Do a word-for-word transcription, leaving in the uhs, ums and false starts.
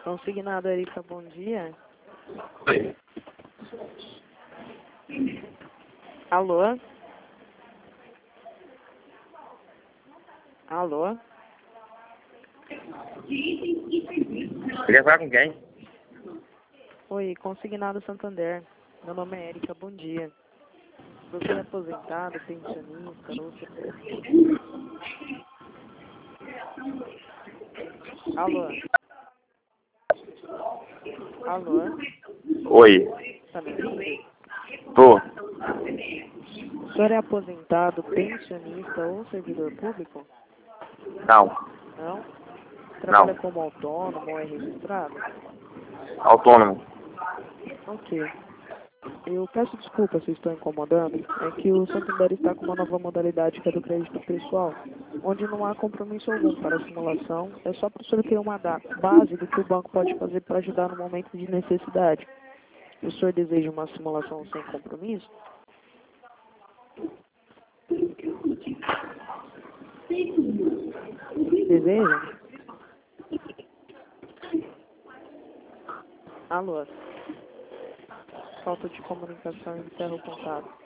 Consignado, Erika, bom dia. Oi. Alô? Alô? Queria falar com quem? Oi, consignado Santander. Meu nome é Erika, bom dia. Você é aposentado, pensionista, ou você... Alô? Alô? Oi. Tá me ouvindo? Tô. O senhor é aposentado, pensionista ou servidor público? Não. Não? Trabalha Não. como autônomo ou é registrado? Autônomo. Ok. Eu peço desculpa se estou incomodando. É que o Santander está com uma nova modalidade que é do crédito pessoal, onde não há compromisso algum para a simulação. É só para o senhor ter uma da- base do que o banco pode fazer para ajudar no momento de necessidade. O senhor deseja uma simulação sem compromisso? Deseja? Alô? Falta de comunicação encerra o contato.